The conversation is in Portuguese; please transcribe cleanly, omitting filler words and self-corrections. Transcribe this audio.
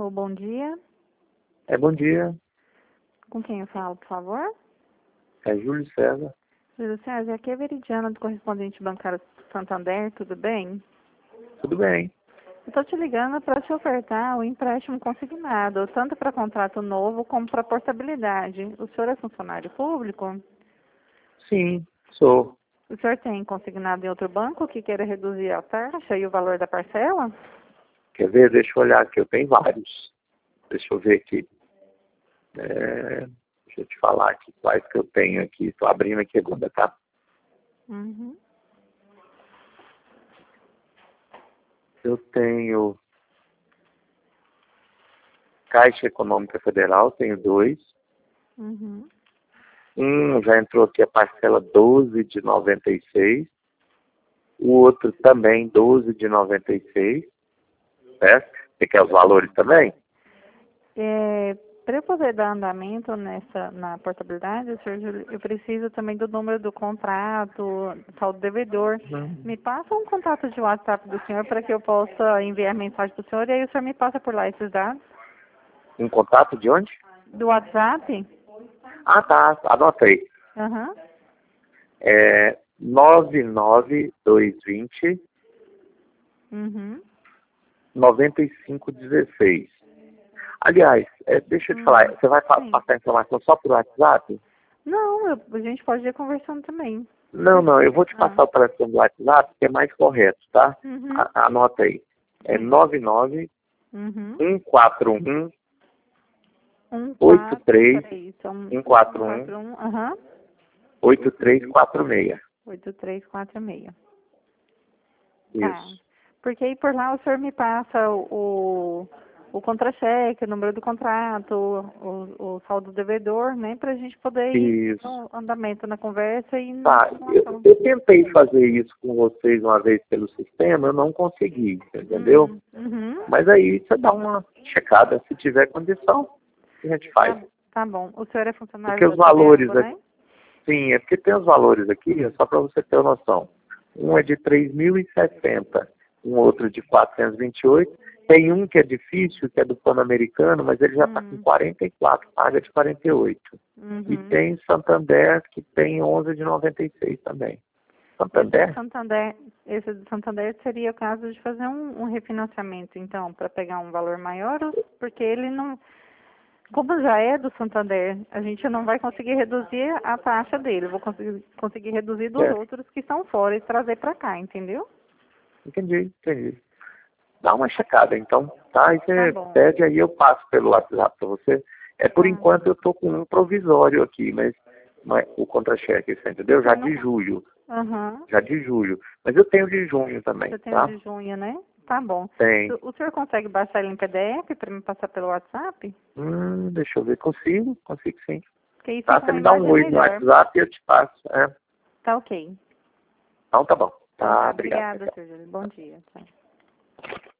Alô, bom dia. Bom dia. Com quem eu falo, por favor? É Júlio César. Júlio César, aqui é Veridiana, do correspondente bancário Santander, tudo bem? Tudo bem. Eu estou te ligando para te ofertar o empréstimo consignado, tanto para contrato novo como para portabilidade. O senhor é funcionário público? Sim, sou. O senhor tem consignado em outro banco que queira reduzir a taxa e o valor da parcela? Quer ver? Deixa eu olhar aqui. Eu tenho vários. Deixa eu ver aqui. Deixa eu te falar aqui quais que eu tenho aqui. Estou abrindo aqui agora, tá? Uhum. Eu tenho Caixa Econômica Federal, tenho 2. Uhum. Já entrou aqui a parcela 12 de 96. O outro também 12 de 96. Certo? Você quer os valores também? Para eu poder dar andamento na portabilidade, senhor Júlio, eu preciso também do número do contrato, tal do devedor. Me passa um contato de WhatsApp do senhor para que eu possa enviar mensagem para o senhor e aí o senhor me passa por lá esses dados. Um contato de onde? Do WhatsApp? Ah, tá. Anota aí. Aham. 99220 Uhum. 9516. Aliás, deixa eu te falar, você vai Sim. passar a informação só por WhatsApp? Não, a gente pode ir conversando também. Não, eu vou te passar o telefone do WhatsApp, que é mais correto, tá? Uhum. Anota aí. É 99 Uhum. 141 83 143. São 141 141. Aham. 8346. 8346. Tá. Isso. Porque aí por lá o senhor me passa o contra-cheque, o número do contrato, o saldo do devedor, né? Pra gente poder ir Isso. no andamento na conversa e na Tá, informação. eu tentei fazer isso com vocês uma vez pelo sistema, eu não consegui, entendeu? Uhum. Mas aí você dá uma checada, se tiver condição, a gente faz. Tá bom. O senhor é funcionário Porque da os valores Sabesco, né? aqui, sim, é porque tem os valores aqui, só para você ter uma noção. Um é de 3.060, um outro de 428. Tem um que é difícil, que é do Pan-Americano, mas ele já está com 44, paga de 48. E Uhum. tem Santander, que tem 11 de 96 também. Santander? Esse do Santander seria o caso de fazer um refinanciamento, então, para pegar um valor maior, porque ele não... Como já é do Santander, a gente não vai conseguir reduzir a taxa dele. Eu vou conseguir reduzir dos outros que estão fora e trazer para cá, entendeu? Entendi. Dá uma checada, então, tá? E você bom. pede aí, eu passo pelo WhatsApp para você. Por Tá. enquanto eu tô com um provisório aqui, mas o contra-cheque, você entendeu? Já Não- de julho. Aham. Já de julho. Mas eu tenho de junho também, Você tem o tá? de junho, né? Tá bom. Tem. O senhor consegue baixar ele em PDF para me passar pelo WhatsApp? Deixa eu ver. Consigo sim. Porque aí Tá? fica Você uma me dá um imagem oi no melhor. WhatsApp e eu te passo. Tá ok. Então tá bom. Então Tá, tá, obrigado. obrigada, senhor Júlio. Bom dia. Tchau.